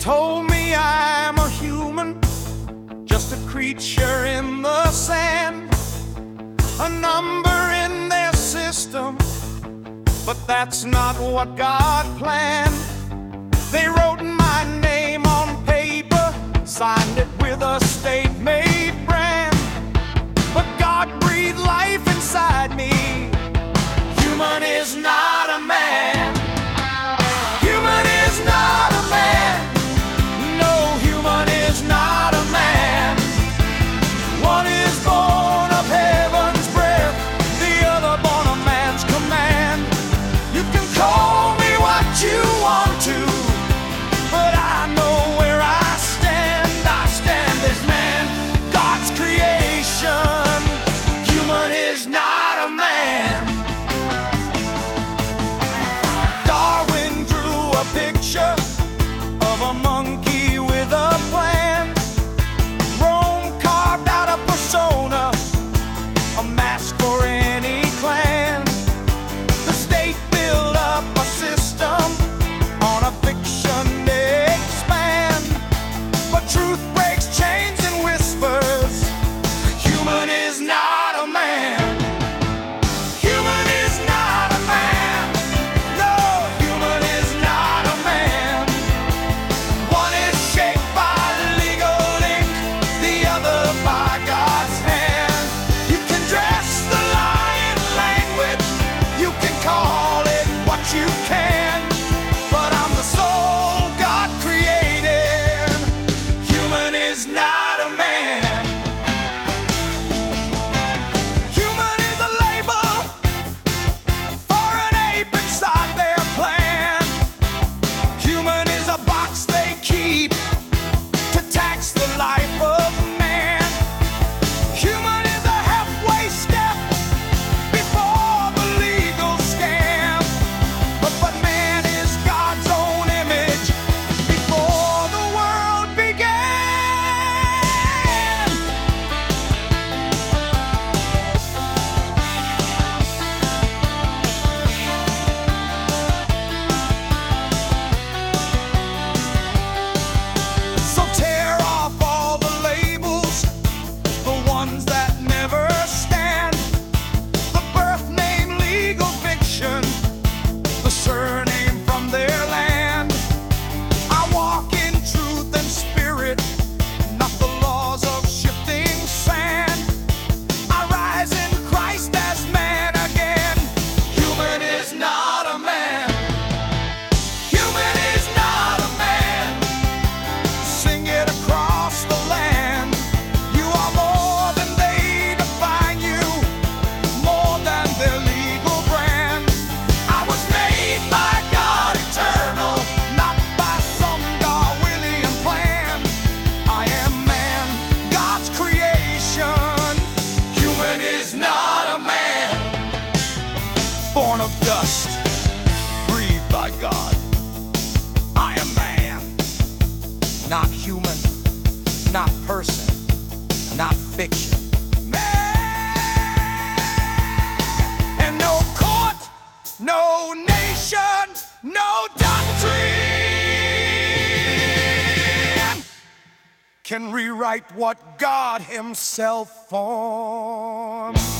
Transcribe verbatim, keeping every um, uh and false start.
told me I'm a human, just a creature in the sand, a number in their system, but that's not what God planned. They wrote my name on paper, signed it with a state-made brand, but God breathed life inside me. Human is not a man. Human is not a man. No, human is not a man. One is born of heaven's breath, the other born of man's command. You can call me what you want to, but I know where I stand. I stand as man, God's creation. Human is not a man. Darwin drew a picture of a monkey with a plan. Rome carved out a persona, a mask for any clan. The state built up a system on a fiction they expand, but truth breaks chains and whispers. Human is not a man. Human is not a man. No, human is not a man. One is shaped by legal ink, the other by God's hand. You can dress the lie in language, you can call it what you can, but I'm the soul God created. Human is not a man. Human is a label for an ape inside their plan. Human is a box they keep to tax the life of man. Human is a halfway step before the legal scam, but, but man is God's own image before the world began. So tear off all the labels, the ones that never stand, the birth name, legal fiction, the surname from their land. I walk in truth and spirit, not the laws of shifting sand. I rise in Christ as man again. Human is not a man. Human is not a man. Sing it across the land. You are more than they define you, more than their legal brand. I was made by God eternal, not by some Darwinian plan. I am man, God's creation. Human is not a man. Born of dust, breathed by God. I am man, not human, not person, not fiction. Man! And no court, no nation, no doctrine can rewrite what God Himself formed.